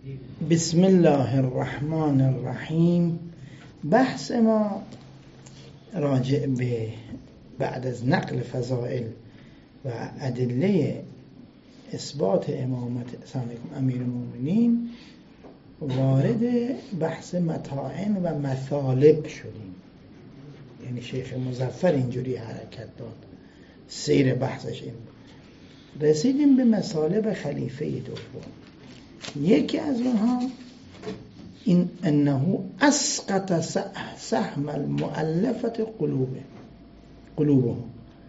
بسم الله الرحمن الرحیم. بحث ما راجع به بعد از نقل فضائل و ادله اثبات امامت امیر المؤمنین وارد بحث مطاعن و مثالب شدیم. یعنی شیخ مظفر اینجوری حرکت داد، سیر بحثش این بود. رسیدیم به مثالب خلیفه دوم. یکی از اونها این انه اسقط سهم المؤلفه قلوبهم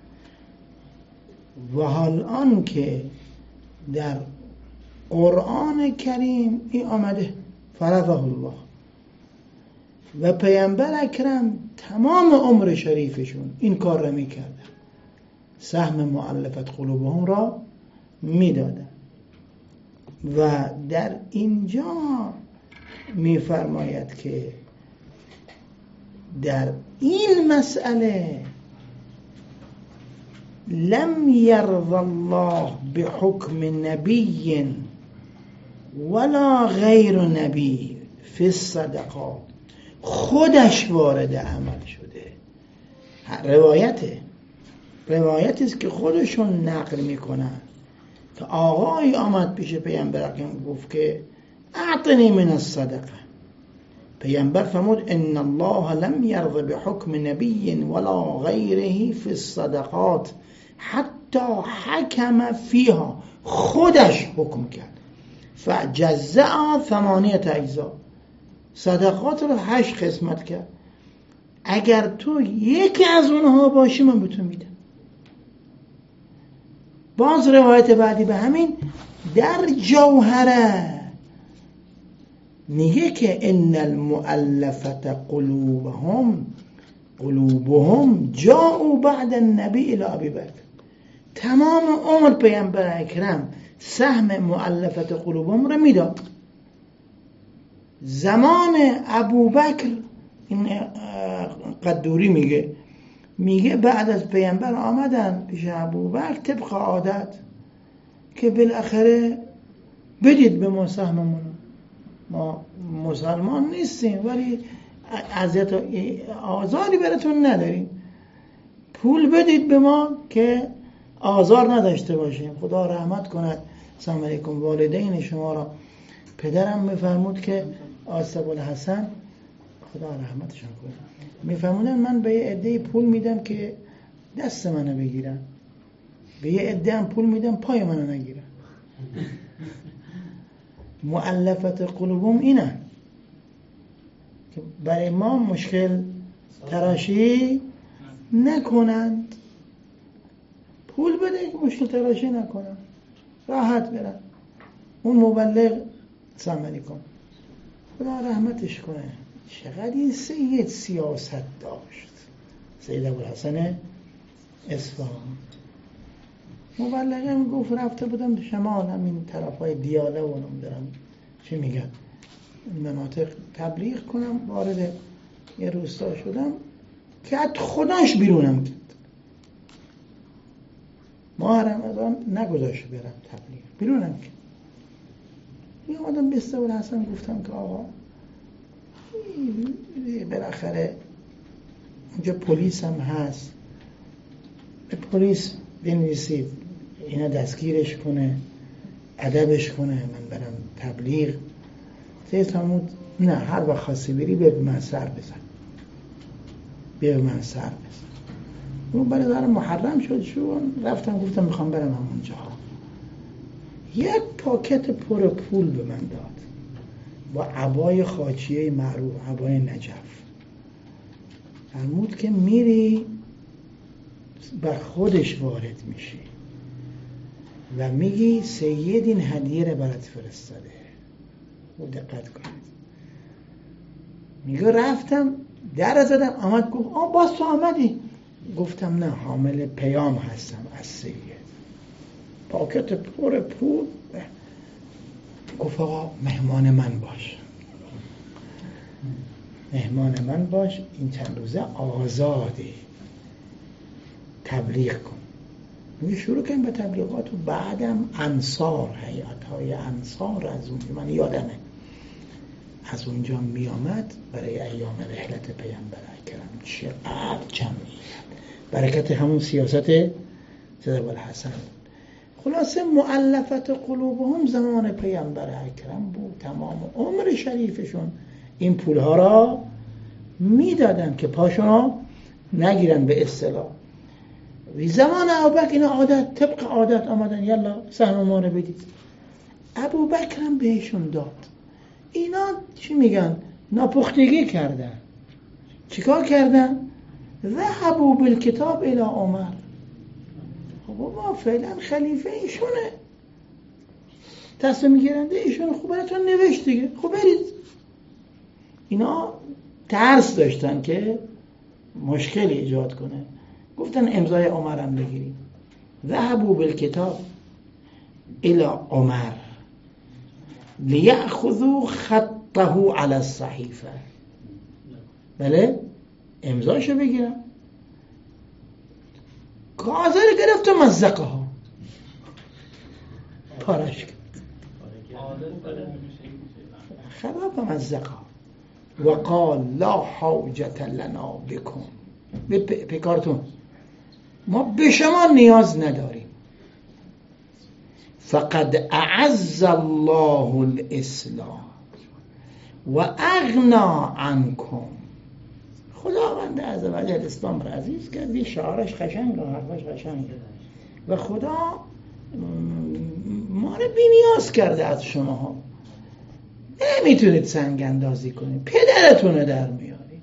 و حال آن که در قرآن کریم این آمده فرضه الله و پیامبر اکرم تمام عمر شریفشون این کار را میکردن، سهم مؤلفت قلوبهم را میدادن. و در اینجا میفرماید که در این مسئله لم یرض الله بحکم نبی ولا غیر نبی فی الصدقات، خودش وارد عمل شده. روایتی است که خودشون نقل میکنن که آقای آمد پیش پیامبر اکرم گفت که اعطنی من الصدقه. پیامبر فرمود ان الله لم یرض بحکم نبی ولا غیره فی الصدقات حتی حکم فیها، خودش حکم کرد. فجزع 8 اجزاء، صدقات رو 8 قسمت کرد. اگر تو یکی از اونها باشی من به تو میدم. باز روایت بعدی به همین در جوهره میگه که ان المؤلفه قلوبهم جاءوا بعد النبی الی ابی بکر. تمام عمر پیامبر اکرم سهم مؤلفه قلوبهم رو میداد. زمان ابوبکر، این قدوری میگه بعد از پیامبر آمدن پیش ابوبکر طبق عادت که بالاخره بدید به ما سهممون، ما مسلمان نیستیم ولی اذیت و آزاری براتون نداریم، پول بدید به ما که آزار نداشته باشیم. خدا رحمت کند. سلام علیکم والدین شما را. پدرم میفرمود که آصف الحسن خدا رحمتشان کنه، میفرمودن من به یه عده پول میدم که دست منو بگیرن، به یه عده هم پول میدم پای منو نگیرن. مؤلفت قلوبهم اینه که برای ما مشکل تراشی نکنند، پول بده که مشکل تراشی نکنند، راحت برن. اون مبلغ سلام علیکم خدا رحمتش کنه، چقدر این سید سیاست داشت. سید ابوالحسن اصفهانی مبلغم گفت رفته بودم شمال همین طرفای دیاله و نمیدونم چی میگن مناطق تبلیغ کنم، وارد یه روستا شدم که حتی خداش بیرونم کرد. ماه رمضان نگذاشت برم تبلیغ، بیرونم کرد. یه آدم به ابوالحسن گفتم که آقا بالاخره اونجا پلیس هم هست، به پلیس بنویسید اینا دستگیرش کنه، ادبش کنه، من برم تبلیغ. فرمود نه، هر وقت خواستی بری بیا به من سر بزن، بیا به من سر بزن. اون برای محرم شد رفتم گفتم میخوام برم همونجا. یک پاکت پر پول به من داد با عبای خاچیه معروف، عبای نجف. فرمود که میری بر خودش وارد میشی و میگی سید این هدیه رو برات فرستاده. دقت کنید. میگه رفتم در زدم، آمد گفت باز تو آمدی؟ گفتم نه، حامل پیام هستم از سید. پاکت پر پول. گفت آقا مهمان من باش، مهمان من باش، این چند روزه آزادی، تبلیغ کن. میگه شروع کنیم به تبلیغات و بعدم انصار، هیئت‌های انصار از اون من یادمه از اونجا می آمد برای ایام رحلت پیامبر اکرم. چقدر جمعیت، برکت همون سیاست سید ابوالحسن. خلاصه مؤلفت قلوبهم زمان پیامبر اکرم بود. تمام عمر شریفشون این پولها را میدادن که پاشون نگیرن به اصطلاح. زمان ابوبکر اینا عادت، طبق عادت آمدن یلا سهم ما رو بدید. ابوبکر هم بهشون داد. اینا چی میگن؟ ناپختگی کردن. چیکار کردن؟ ذهبوا بالکتاب الی عمر. خب بابا فعلا خلیفه ایشونه، تصمیم گیرنده ایشونه، خب براتون نوشت دیگه، خب برید. اینا ترس داشتن که مشکلی ایجاد کنه، گفتن امضای عمرم بگیریم. ذهبوا بالکتاب الی عمر لیأخذوا خطه علی الصحیفه. بله امضاشو بگیرم. کاغذ رو گرفت و مزقه ها، پارش کرد، خراب مزقه ها و قال لا حاجت لنا بکن. بکارتون ما به شما نیاز نداریم. فقد اعز الله الاسلام و اغنا عنکم. خداوند عزوجل اسلام را عزیز کرد. این شعارش قشنگ و حرفش قشنگه و خدا ما رو بی نیاز کرده از شما ها. نمیتونید سنگ اندازی کنید، پدرتون رو در میارید.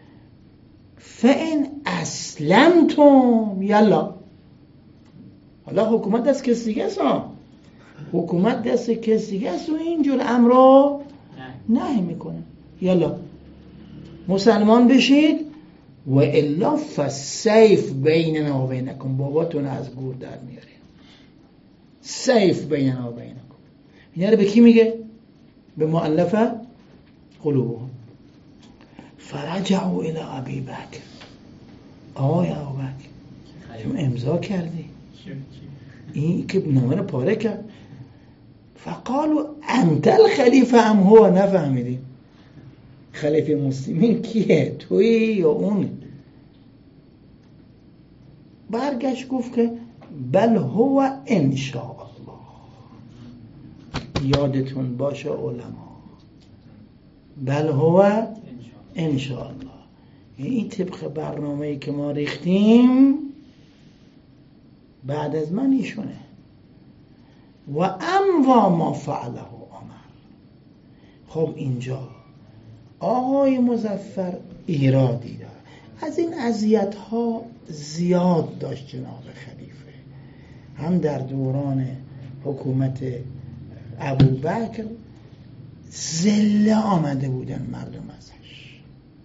فإن اسلمتم یلا. حالا حکومت دست کسی دیگه است، حکومت دست کسی دیگه است و اینجور امر رو نهی میکنه. یلا مسلمان بشید و الا فالسیف بیننا و بینکم. باباتون از گور در میاره. سیف بیننا و بینکم. اینا رو به کی میگه؟ به مؤلفه قلوبهم. فرجعوا الی ابی بکر. آقای ابوبکر شما امضا کردی، این که نامه رو پاره کرد. فقالوا انت الخلیفه ام هو. نفهمیدیم خلیفه مسلمین کیه، توی یا اون؟ برگشت گفت که بل هو انشاء الله. یادتون باشه علما، بل هو انشاء الله. این طبق برنامه‌ای که ما ریختیم بعد از من ایشونه. و اموا ما فعله عمر. خب اینجا آقای مظفر ایرادی داره. از این اذیت‌ها زیاد داشت جناب خلیفه، هم در دوران حکومت ابوبکر ذله آمده بودن مردم ازش،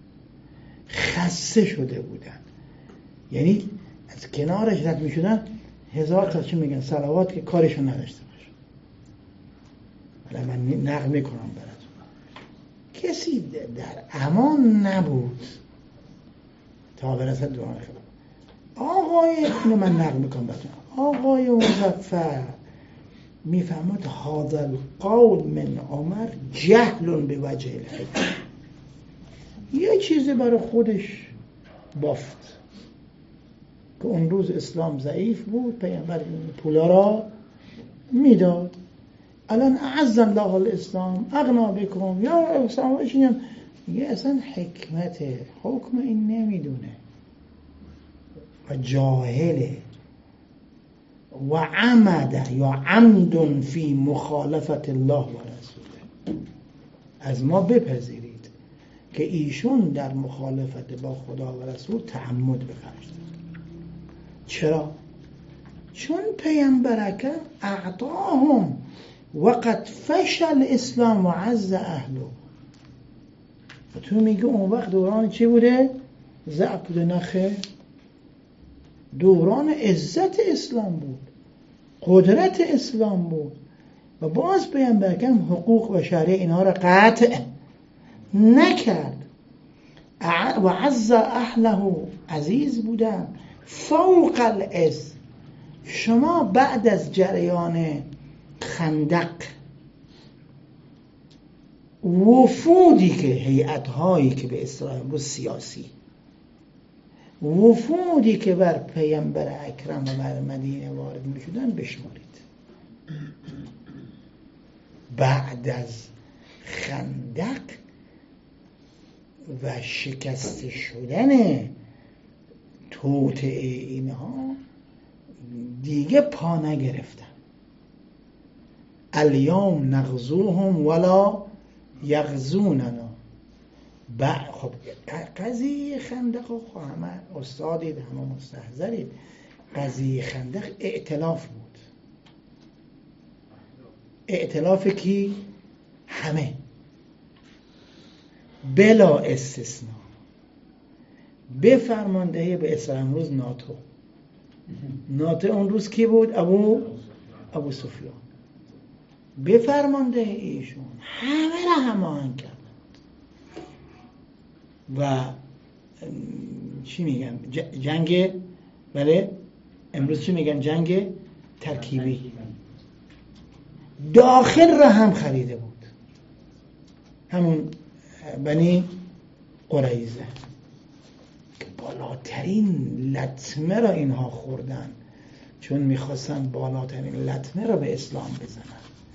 خسته شده بودن. یعنی از کنارش رد می‌شدن 1000 تا چی میگن صلوات که کارشون نداشته باشه. حالا من نقل میکنم براتون. کسی در امان نبود تا برسد دوران خلافت. آقای اینو من نقل میکنم براتون. آقای مظفر میفهمد هذا القول من عمر جهل به وجه الحکم. یه چیزی برای خودش بافت که اون روز اسلام ضعیف بود، پیامبر پولا را میداد. الان اعز الله الاسلام اغنا بکن یا اسلام. یه اصلا حکمت حکم این نمیدونه و جاهله و عمد یا عمد فی مخالفت الله و رسوله. از ما بپذیرید که ایشون در مخالفت با خدا و رسول تعمد به خرج داد. چرا؟ چون پیامبر اکرم اعطاهم وقت فشل اسلام و عز اهله. و تو میگه اون وقت دوران چی بوده؟ ضعف بوده؟ نخه، دوران عزت اسلام بود، قدرت اسلام بود. و باز پیامبر اکرم حقوق و شرع اینها را قطع نکرد. و عز اهله، عزیز بودن فوق العز. شما بعد از جریان خندق وفودی که هیئت‌هایی که به اصطلاح امروز سیاسی، وفودی که بر پیامبر اکرم و بر مدینه وارد می‌شدن بشمارید. بعد از خندق و شکست شدن توطئه اینها دیگه پا نگرفتن. الیوم نغزوهم ولا یغزوننا. خب قضیه خندق خب همه استادید، همه مستحضرید. قضیه خندق ائتلاف بود. ائتلاف کی؟ همه بلا استثناء، به فرماندهی به اصطلاح امروز ناتو اون روز کی بود؟ ابو سفیان. به فرماندهی ایشون همه را هماهنگ کردند و چی میگن؟ جنگ، بله امروز چی میگن؟ جنگ ترکیبی. داخل را هم خریده بود، همون بنی قریظه که بالاترین لطمه را اینها خوردن، چون میخواستن بالاترین لطمه را به اسلام بزنن.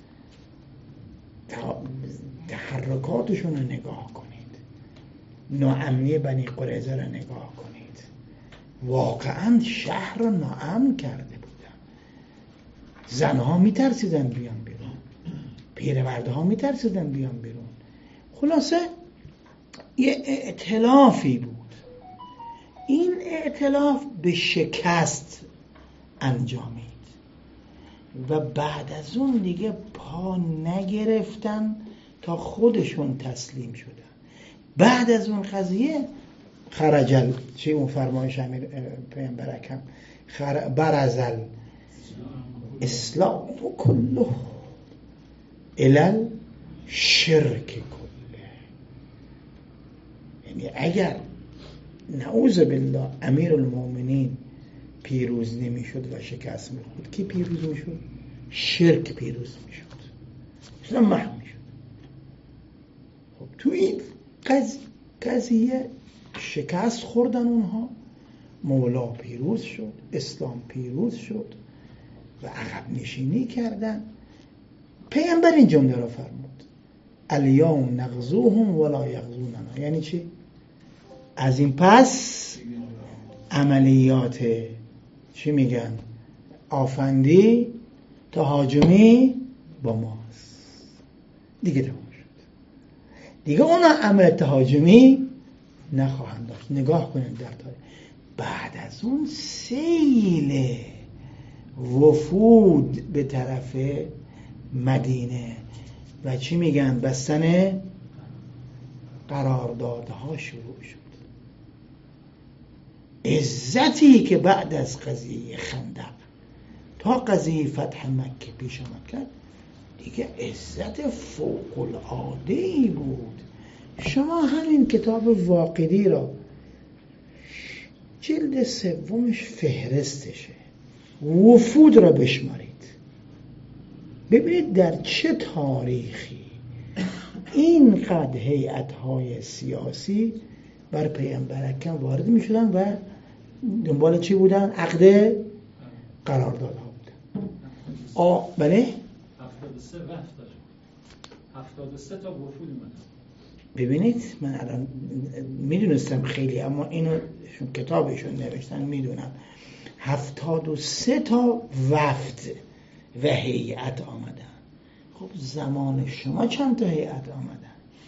تحرکاتشون رو نگاه کنید، ناامنی بنی قریظه را نگاه کنید. واقعا شهر را ناامن کرده بودن. زنها میترسیدن بیان بیرون، پیرمردها میترسیدن بیان بیرون. خلاصه یه ائتلافی بود. این ائتلاف به شکست انجامید و بعد از اون دیگه پا نگرفتن تا خودشون تسلیم شدن. بعد از اون قضیه خرجل چه اون فرمایش امیر پیامبر اکرم، برزل اسلام کله الال شرک کله. یعنی اگر نعوذ بالله امیر المؤمنین پیروز نمی شد و شکست می خورد، کی پیروز می شد؟ شرک پیروز می شد، اسلام محو می شد. خب تو این قضیه شکست خوردن اونها، مولا پیروز شد، اسلام پیروز شد و عقب نشینی کردن. پیامبر این جمله را فرمود الیوم نغزوهم ولا یغزوننا. یعنی چی؟ از این پس عملیات چی میگن؟ آفندی تهاجمی با ماست. دیگه تمام شد. دیگه اونا عمل تهاجمی نخواهند داشت. نگاه کنید در تاریخ. بعد از اون سیل وفود به طرف مدینه و چی میگن؟ بستن قراردادها شروع شد. عزتی که بعد از قضیه خندق تا قضیه فتح مکه پیش آمد کرد دیگه عزت فوق العاده‌ای بود. شما همین کتاب واقدی را جلد سومش فهرستشه، وفود را بشمارید، ببینید در چه تاریخی اینقدر هیئت‌های سیاسی بر پیامبر اکرم وارد می شدن و دنبال چی بودن؟ عقد قراردادها بودن. بله 73 وفد داشت، 73 تا وفود اومدن. ببینید من الان میدونستم خیلی، اما اینو کتابشون نوشتن میدونم 73 تا وفد و هیئت آمدن. خب زمان شما چند تا هیئت آمدن؟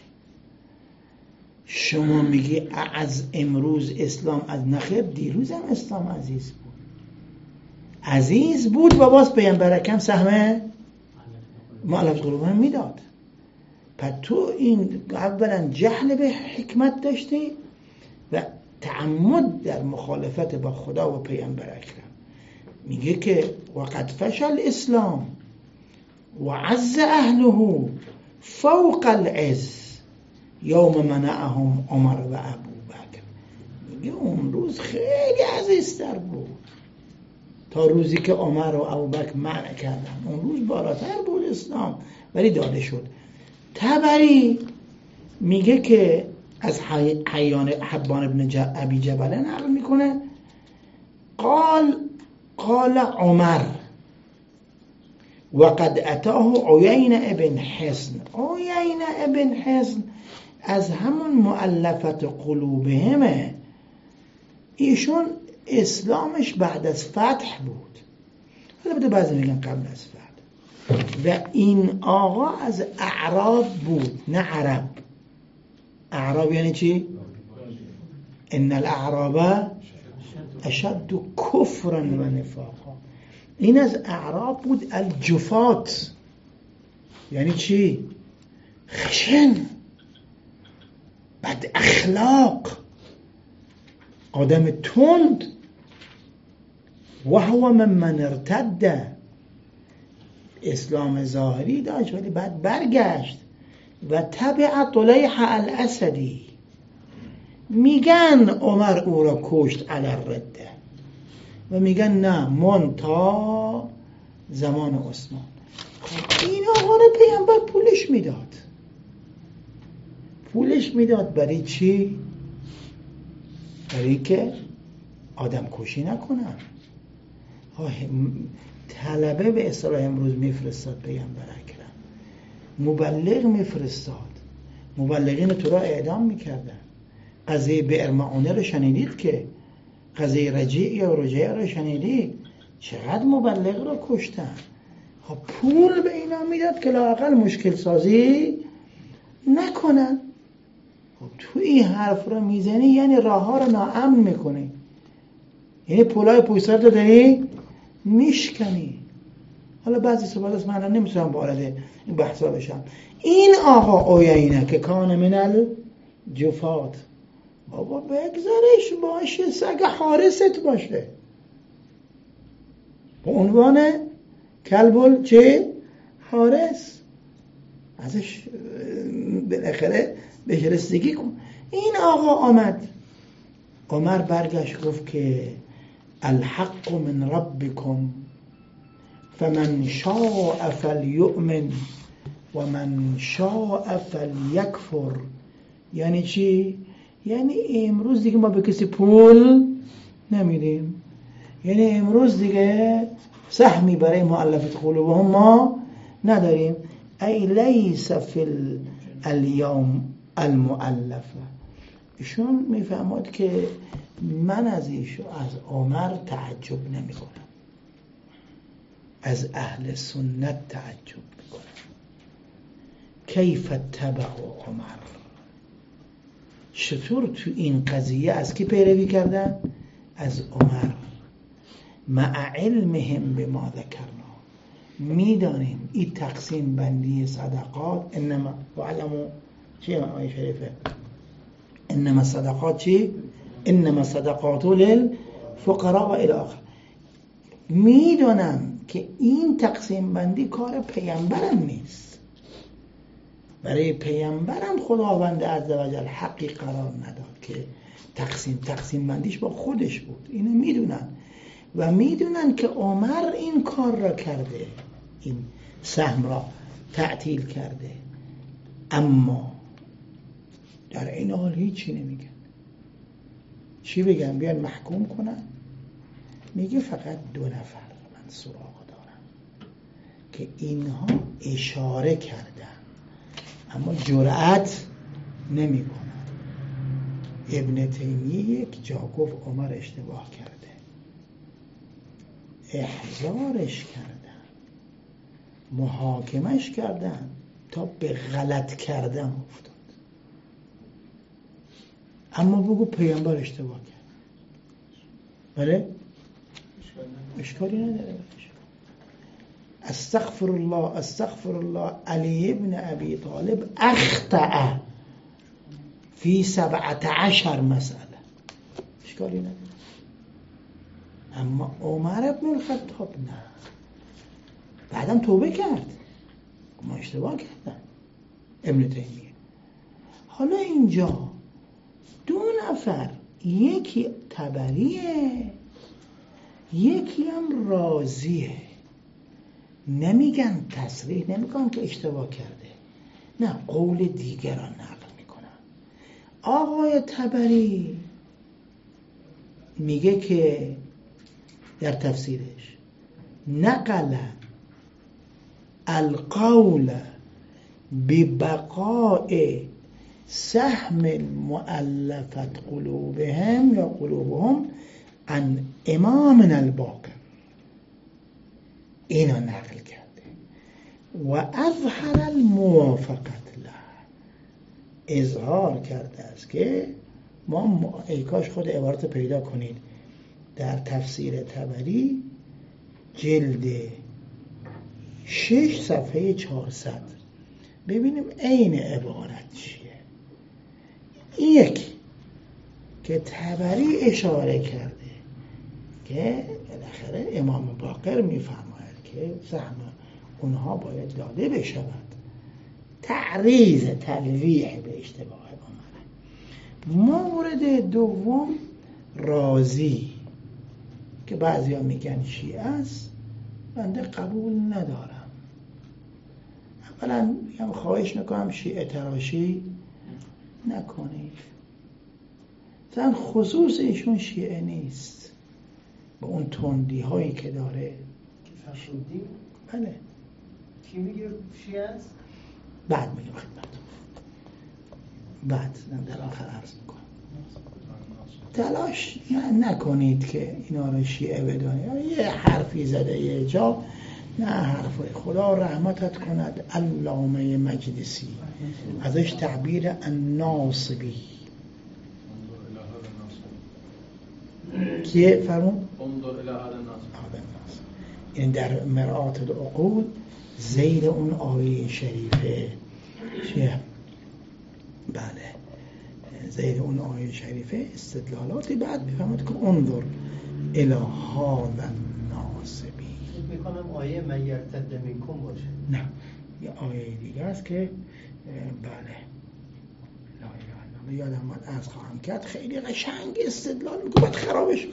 شما میگی از امروز اسلام از نخیر، دیروز هم اسلام عزیز بود و باز پیامبر اکرم سهم مؤلفه قلوبهم میداد. پس تو این اولا جهل به حکمت داشتی و تعمد در مخالفت با خدا و پیامبر اکرم. میگه که وقد فشل اسلام و عز اهله فوق العز یوم منعهم عمر و ابوبکر. میگه اون روز خیلی عزیزتر بود تا روزی که عمر و ابوبکر منع کردن. اون روز بالاتر بود اسلام، ولی داده شد. تبری میگه که از حبان ابن ابی جبله نقل میکنه قال عمر وقد اتاه عیین ابن حصن. عیین ابن حصن از همون مؤلفت قلوبهمه. ایشون اسلامش بعد از فتح بود، البته بعضی میگن قبل از فتح. و این آقا از اعراب بود نه عرب. اعراب یعنی چی؟ ان الاعراب اشد کفرا و نفاقا. این از اعراب بود. الجفات یعنی چی؟ خشن، بد اخلاق، آدم تند. و هو من ارتد، اسلام ظاهری داشت ولی بعد برگشت. و تبع طلیح الاسدی. میگن عمر او را کشت علی الرده و میگن نه من تا زمان عثمان. این آقا را پیامبر پولش میداد برای چی؟ برای که آدم کشی نکنن. طلبه به اصطلاح امروز میفرستاد پیامبر اکرم، مبلغ میفرستاد، مبلغین تو را اعدام میکردن. قضیه بئر معونه رو شنیدید که؟ قضیه رجیع یا رجیع رو شنیدید؟ چقدر مبلغ رو کشتن. پول به اینا میداد که لااقل مشکل سازی نکنن. تو این حرف رو میزنی یعنی راه ها رو ناامن میکنی، یعنی پولای پویسر رو داری میشکنی. حالا بعضی صحبت است من نمیتونم وارد این بحثا بشم. این آقا عیینه که کان من الجفات، بابا بگذارش باشه، سگ حارست باشه، به عنوان کلبل چه؟ حارس، ازش بالاخره بهش رسیدگی کن. این آقا آمد، عمر برگشت گفت که الحق من ربکم فمن شاء فلیؤمن و من شاء فلیکفر. یعنی چی؟ یعنی امروز دیگه ما به کسی پول نمیدیم، یعنی امروز دیگه سهمی برای مؤلفه قلوبهم ما نداریم. ای لیس فی الیوم المؤلفه. ایشون میفهمد که من از عمر تعجب نمی کنم، از اهل سنت تعجب میکنم. کیف تبع عمر، چطور تو این قضیه از کی پیروی کردن؟ از عمر. مع علمهم بما ذکرنا، میدانیم این تقسیم بندی صدقات انما وعلموا چی آیه شریفه؟ انما صدقات چی؟ انما صدقات للفقراء و الی آخر. میدونم که این تقسیم بندی کار پیامبرم نیست، برای پیامبرم خداوند عزوجل حقی قرار نداد که تقسیم بندیش با خودش بود. اینو میدونن و میدونن که عمر این کار را کرده، این سهم را تعطیل کرده، اما در این حال هیچی نمیگن. چی بگن؟ بیان محکوم کنن؟ میگه فقط 2 نفر من سراغ دارم که اینها اشاره کردن اما جرأت نمی کنن. ابن تیمیه یک جا گفت عمر اشتباه کرده، احضارش کردن، محاکمش کردن تا به غلط کردن افتاد. اما بگو پیامبر اشتباه کرد، بله؟ اشکالی نداره. استغفر الله علی ابن ابی طالب اخطأ فی 17 مسئله، اشکالی نداره. اما عمر ابن الخطاب نه، بعدم توبه کرد، ما اشتباه کردن. ابن تیمیه. حالا اینجا 2 نفر، یکی تبریه یکی هم راضیه، نمیگن تصریح نمیگن که اشتباه کرده، نه قول دیگران نقل میکنن. آقای طبری میگه که در تفسیرش نقل القول ببقاء سهم المؤلفت قلوبهم یا قلوبهم عن امامنا الباقر، اینو نقل کرده و اظهر الموافقت له، اظهار کرده است که ما ای کاش خود عبارت پیدا کنید در تفسیر طبری جلد 6 صفحه 400 ببینیم عین عبارت چیه. یک که طبری اشاره کرده که بالاخره امام باقر میفرماید که سهم اونها باید داده بشود، تعریض تلویح به اشتباه آمده. مورد دوم رازی که بعضیا میگن شیعه است، بنده قبول ندارم. اولا میگم خواهش میکنم شیعه تراشی نکنید، مثلا خصوص ایشون شیعه نیست با اون تندی هایی که داره. فرشودی؟ بله. کی میگه شیعه است؟ بعد میگم خدمتتون، بعد در آخر عرض میکنم. تلاش نکنید که اینا رو شیعه بدونید. یه حرفی زده یه جا، نه حرفای خدا رحمتت کند علامه مجلسی ازش تعبیر الناصبی کیه فرمون؟ این در مرآت العقول زیر اون آیه شریفه چیه؟ بله زیر اون آیه شریفه استدلالاتی بعد بفهمد که انظر الی هذا الناصبی. میکنم آیه من یرتد منکم باشه. نه یه آیه دیگه است که بله لا اله الا الله یادم اومد عرض خواهم کرد، خیلی قشنگ استدلال میکنه بعد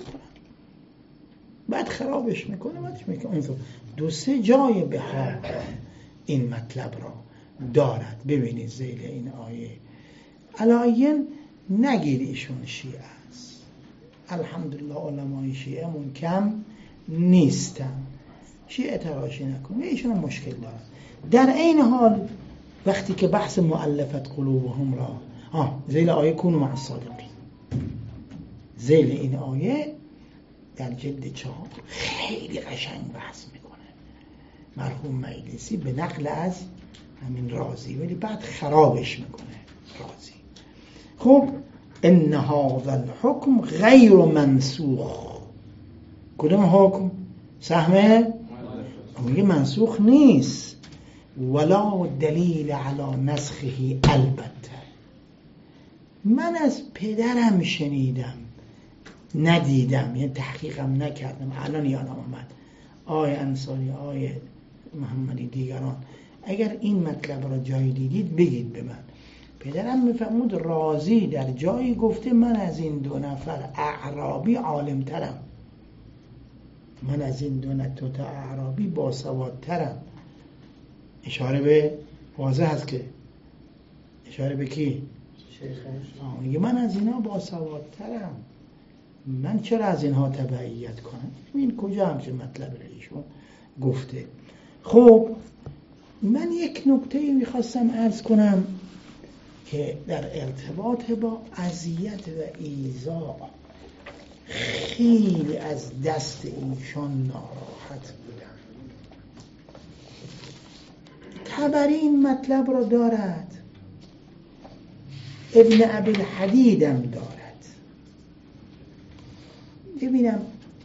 خرابش میکنه بعدش میگه انظر. دو سه جای بهار این مطلب را دارد. ببینید زیر این آیه علایین نگید ایشون شیعه است، الحمدلله علمای شیعه من کم نیستن، شیعه تراشی نکنه، ایشون مشکل دارن. در این حال وقتی که بحث مؤلفت قلوبهم را زیر آیه کونوا مع الصادقین، زیر این آیه در جلد 4 خیلی قشنگ بحث میکنه مرحوم مجلسی به نقل از همین رازی، ولی بعد خرابش میکنه رازی. خب ان هذا الحكم غیر منسوخ. کدوم حکم؟ سهم میگه منسوخ نیست. ولا دلیل علی نسخه. البته من از پدرم شنیدم ندیدم، یعنی تحقیقم نکردم، الان یادم آمد آقای انصاری آقای محمدی دیگران اگر این مطلب را جایی دیدید بگید به من. پدرم میفهمود رازی در جایی گفته من از این دو نفر اعرابی عالم ترم، من از این دو نفر اعرابی باسوادترم. اشاره به واضح هست که اشاره به کی؟ میگه من از اینا باسوادترم، من چرا از اینها تبعیت کنم؟ این کجا همچه مطلب رو ایشون گفته. خب من یک نکته میخواستم عرض کنم که در ارتباط با اذیت و ایذا خیلی از دست ایشان ناراحت بودم. طبری این مطلب رو دارد، ابن ابی الحدید هم دارد. ببینم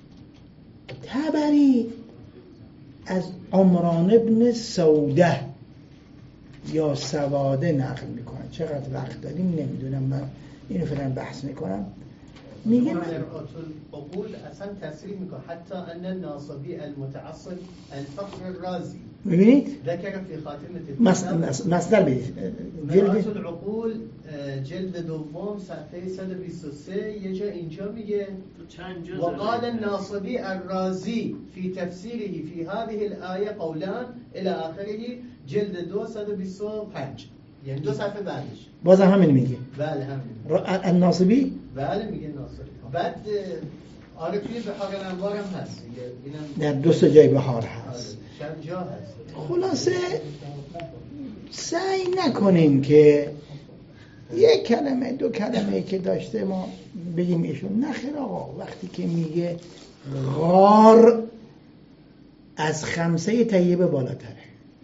طبری از عمران ابن سوده یا سواده نقل میکنه. چقدر وقت داریم نمیدونم، من اینو فعلا بحث میکنم. میگه مرآت العقول اصلا تصریح میکنه حتی ان الناصبی المتعصب الفخر الرازی. ببینید ذکر فی خاتمه مصدر بدید مرآت العقول جلد دوم صفحه 123 یه جا اینجا میگه وقال الناصبی الرازی فی تفسیره فی هذه الآیه قولان الى آخره جلد 225. یعنی 2 صفحه بعدش بازم همین میگه. بله همین. الناصبی بله میگه ناصبی. بعد آره توی بحار الانوار هم هست دیگه. در 2 جای بحار هست. چند جا هست. خلاصه سعی نکنیم که 1 کلمه 2 کلمه که داشته ما بگیم ایشون. نخیر آقا، وقتی که میگه غار از 5 طیبه بالاتره.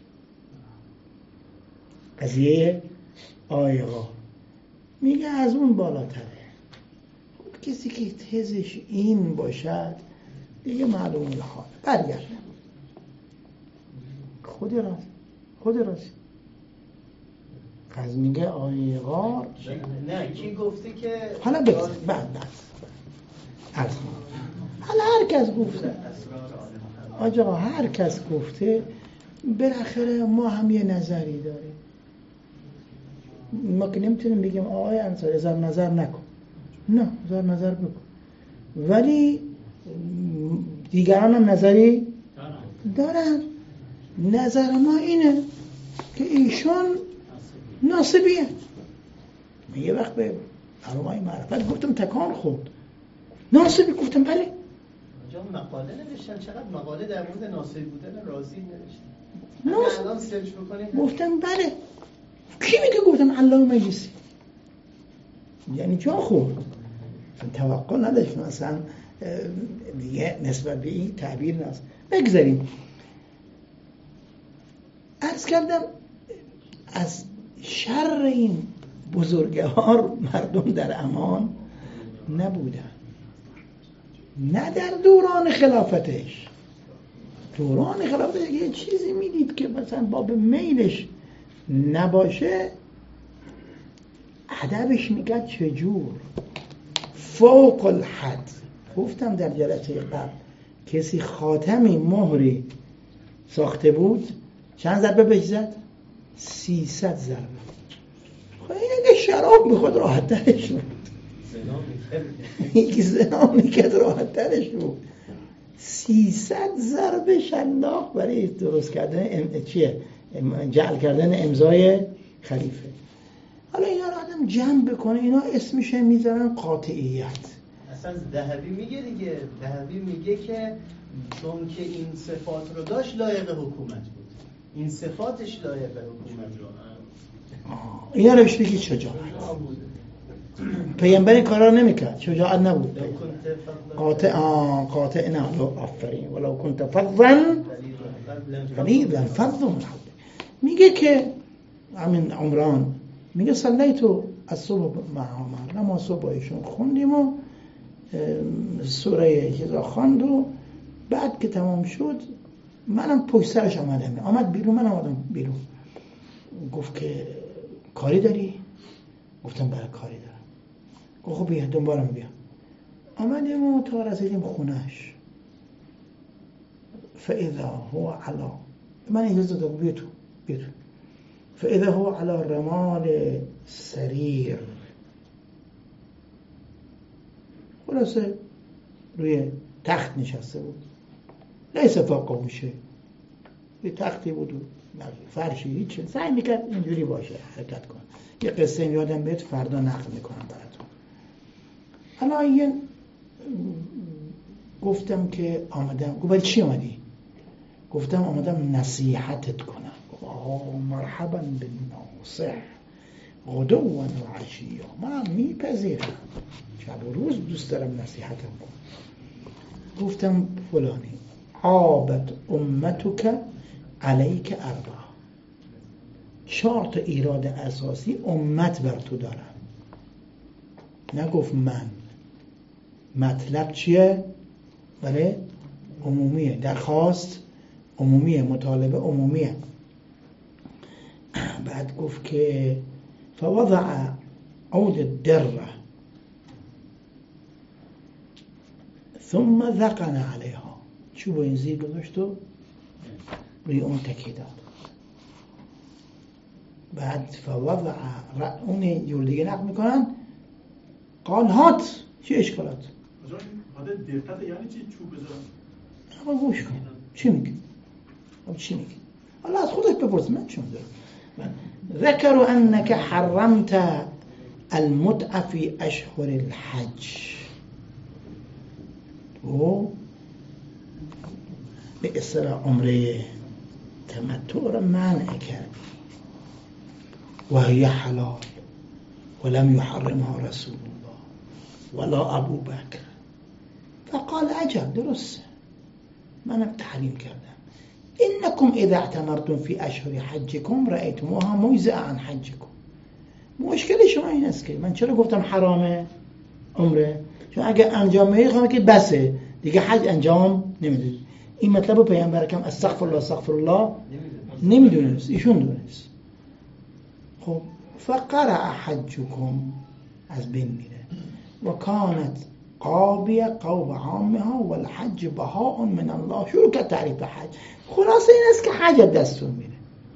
قضیه غار میگه از اون بالاتره. خب کسی که تزش این باشد دیگه معلوم الحال. برگرد خود راست از میگه غار. نه کی گفته که حالا بگذار بعد عرض کنم. حالا هر کس گفته آجا هر کس گفته بالاخره ما هم یه نظری داریم. ما که نمیتونیم بگیم آقای انصاری اظهار نظر نکن. نه اظهار نظر بکن، ولی دیگران هم نظری دارن. نظر ما اینه که ایشون ناصبیه. من یه وقت به علمای معرفت گفتم تکان خورد. ناصبی؟ گفتم بله. آنجا مقاله نوشتن. چقدر مقاله در مورد ناصبی بودن رازی نوشتن. الان سرچ بکنید. گفتم بله. کی میگه؟ گفتم علامه مجلسی. یعنی جا خورد. توقع نداشت مثلا دیگه نسبت به این تعبیر نست. بگذاریم. عرض کردم از شر این بزرگوار مردم در امان نبودن. نه در دوران خلافتش. دوران خلافتش یه چیزی میدید که مثلا باب میلش نباشه ادبش میگه چجور فوق الحد. گفتم در جلسه قبل کسی خاتمی مهری ساخته بود چند ضربه بهش زد؟ 300 ضربه. خب این اگه شراب میخواد راحت ترش بود. یکی زنا میکرد راحت ترش بود. 300 ضربه شلاق برای درست کردن جعل کردن امضای خلیفه. حالا اینا رو آدم جمع بکنه، اینا اسمش میذارن قاطعیت. اصلا ذهبی میگه دیگه، ذهبی میگه که چون که این صفات رو داشت لایق حکومت بود. این صفاتش لایق حکومت بود. اینا رو بهش بگید شجاعت. پیامبر این کارا نمیکرد، شجاعت نبود. قاطع نه آفرین. ولو كنت فظا غلیظ الفظ. میگه که همین عمران میگه صلیتو از صبح مع عمر، نماز صبح ایشون خوندیم و سوره چیزا خواند و بعد که تمام شد منم پشت سرش آمد بیرون. من آمدم بیرون. گفت که کاری داری؟ گفتم بله کاری دارم. گفت خب بیا دنبالم بیا. آمدیم و تا رسیدیم خونهش. فاذا هو علا، من اجازه دادم بیا تو. فاذا هو علی رمال سریر. خلاصه روی تخت نشسته بود. لیس فوقه شیء. یه تختی بود و فرشی هیچ. سعی میکرد اینجوری باشه، حرکت کن. یه قصه یادم بیاد فردا نقل میکنم براتون. حالا یه گفتم که آمدم. گفت چی آمدی؟ گفتم آمدم نصیحتت کنم. مرحبا بالناصح غدوا و عشیا. من میپذیرم، شب و روز دوست دارم نصیحتم کنم. گفتم فلانی عابت امتک علیک 4. 4 تا ایراد اساسی امت بر تو دارن. نگفت من. مطلب چیه؟ بله عمومیه. درخواست عمومیه. مطالبه عمومیه. بعد گفت که فوضع عود الدره ثم ذقن علیها. چوب این زیر گذاشت و روی اون تکی داد. بعد فوضع اون جور دیگه نقل میکنن قال هات. چه اشکالات؟ حالا دقت یعنی چی چوب بذارن؟ آقا گوش کن چی میگه؟ حالا از خودت بپرس، من چون دارم. ذكروا أنك حرمت المتعة في أشهر الحج و به اصطلاح عمره تمتع را منع کرد و هي حلال ولم يحرمها رسول الله ولا ابو بکر. فقال عجب، درسته، منم تحریم کردم. انکم اذا اعتمرتم في اشهر حجكم رأيتموها مجزئة عن حجكم. مشکل شما این است که من چرا گفتم حرامه عمره؟ چون اگه انجام میخوام که بسه دیگه حج انجام نمیدید. این مطلب پیامبر کم استغفر الله نمیدونست، ایشون دونست. خب فقرأ حجكم از بین میره و کانت قابیه قوب عامها والحج بهاء من الله. شروع کرد تعریف حج. خلاصه این است که حج دستور میره.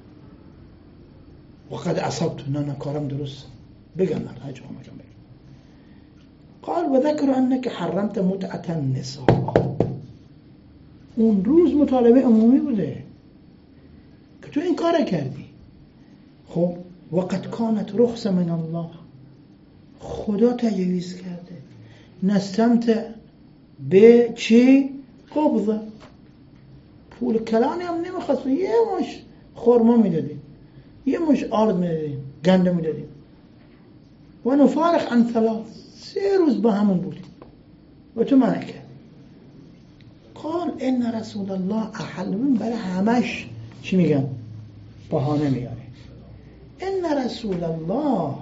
وقد اصبت، نه کارم درست بگم، من حج هم بگم. قال و ذکر انک حرمت متعة النساء. اون روز مطالبه عمومی بوده که تو این کار کردی. خب وقد کانت رخصه من الله، خدا تجویز کرده. نستمتع به چی؟ قبضه. پول کلانی هم نمیخواست، یه مش خورما میدادیم، یه مش آرد میدادیم، گنده میدادیم. و نفارق عن 3 روز با همون بودیم و تو منع کرد. قال ان رسول الله احل. من برای همش چی میگن؟ بهانه میاره. ان رسول الله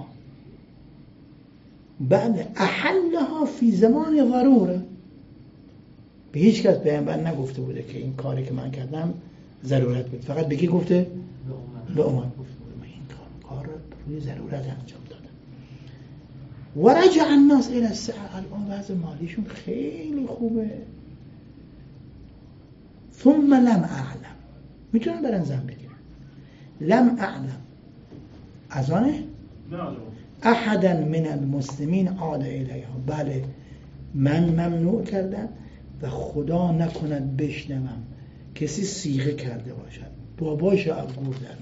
بعد احلها فی زمان ضروره. به هیچ کس پیامبر نگفته بوده که این کاری که من کردم ضرورت بود. فقط به کی گفته؟ به عمر گفته بوده من این کار روی ضرورت انجام دادم. و رجع الناس الى السعه. الان وضع مالیشون خیلی خوبه. ثم لم اعلم، میتونن برن زن بگیرن. لم اعلم از آنه احدا من المسلمین عاد الیها. بله من ممنوع کردم و خدا نکند بشنوم کسی صیغه کرده باشد باباش از گور در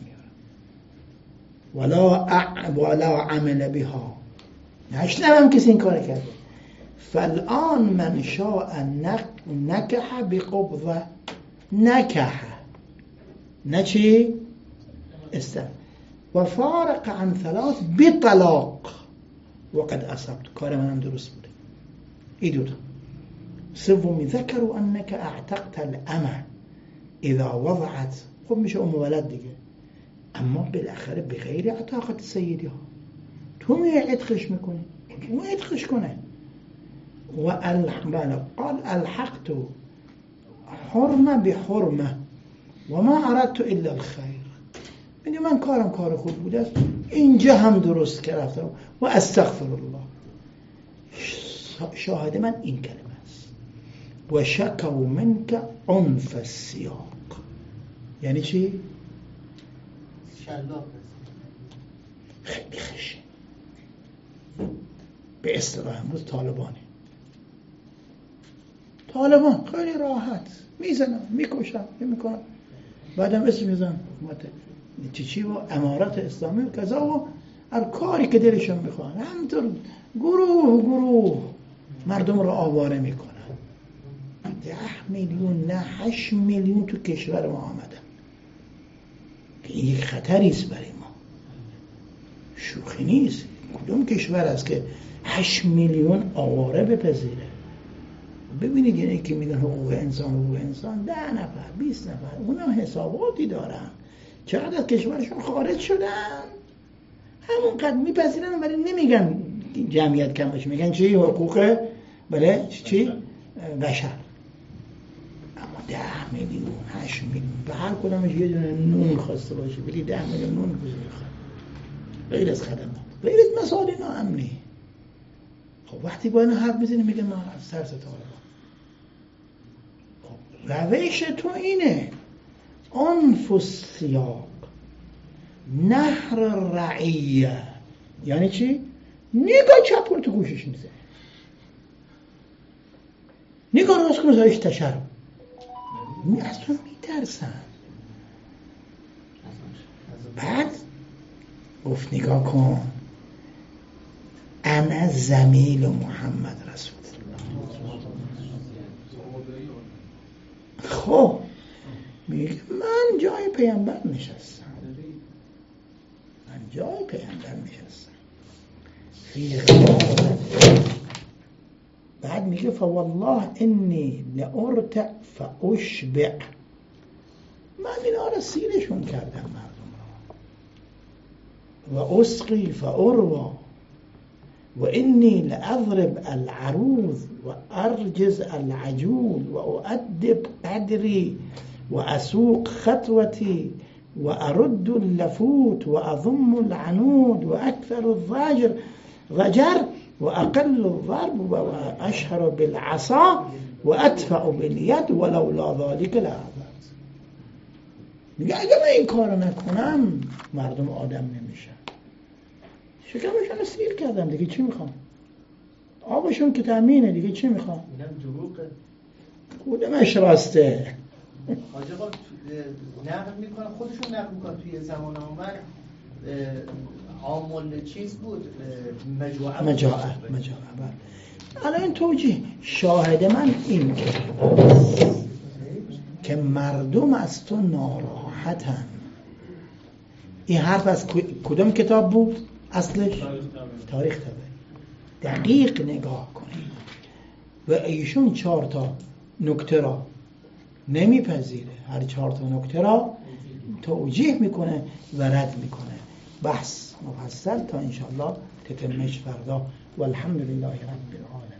میاره ولا عمل بها، نشنوم کسی این کار کرده. فالآن من شاء نکح بقبضه. نکح نه چی؟ و فارق عن 3 بطلاق. وقد اصبت، کار منم درست بوده. ای دوتا. سومی ذکروا انک اعتقت الامه اذا وضعت. خب میشه ولد دیگه، اما بالاخره بغیر عتاقت سیدها. تو می عتقش میکنی، تو عتقش کنه. و قال الحقت حرمه بحرمه و ما اردت الا الخیر. میگه من کارم کار خوب بوده است، اینجا هم درست کردم و استغفر الله. شاهد من این کلمه است. و شکوا منک عنف السیاق. یعنی چی؟ شلاق. خیلی خشن. به اصطلاح امروز طالبان خیلی راحت میزنن، میکشن، میکنن، بعدم اسم میزنن چی و امارات اسلامی و کذا و هر کاری که دلشون میخوان همینطور گروه مردم رو آواره میکنن. 10 میلیون نه 8 میلیون تو کشور ما آمدن که این یک خطری است برای ما، شوخی نیست. کدوم کشور است که 8 میلیون آواره بپذیره؟ ببینید یعنی که میگن حقوق انسان 10 نفر 20 نفر اونا حساباتی دارن، چقدر از کشورشون خارج شدن، همونقدر میپذیرن ولی نمیگن جمعیت کم باشه، میگن چی؟ حقوق بله چی؟ بشر. اما 10 میلیون 8 میلیون به هر کدامش یه دونه نون خواسته باشه ولی 10 میلیون نون بزرگ غیر از خدمات، غیر از مسائل ناامنی. خب وقتی با اینا حرف بزنیم میگن ما از ترس طالبان. خب روش تو اینه عنف السیاق نهر رعیه. یعنی چی؟ نگاه چپ کنه تو گوشش میزه، نگاه راست کنه زایش تشرب. از تو میترسن. بعد گفت نگاه کن، انا زمیل محمد رسول الله. خب میگه من جای پیامبر نشستم، من جای پیامبر نشستم. بعد میگه فوالله انی لارتع فاشبع، من اینا رو سیرشون کردم مردم را، و اسقی فاروى، و انی لاضرب العروض و ارجز العجول و اؤدب قدری و اسوق خطوتی و ارد اللفوت و اضم العنود و اکثر الضجر و اقل الضرب و اشهر بالعصا و ادفع بالید ولولا ذلك لعذرت. میگه اگه من این کار نکنم مردم آدم نمیشن. شکمشون رو سیر کردم، دیگه چی میخوام؟ آبشون که تامینه، دیگه چی میخوام؟ اینم دروغه. کدومش راسته؟ حاج آقا نقل میکنن، خودشون نقل میکنن توی زمان عمر عامل چیز بود، مجاعه. الان این توجیه شاهد من این که مردم از تو ناراحتن. این حرف از کدوم کتاب بود؟ اصلش تاریخ طبری. دقیق نگاه کنید و ایشون 4 تا نکته را نمیپذیره، هر 4 تا نکته را توجیه میکنه و رد میکنه. بحث مفصل تا انشاءالله تتمش فردا. والحمد لله رب العالمین.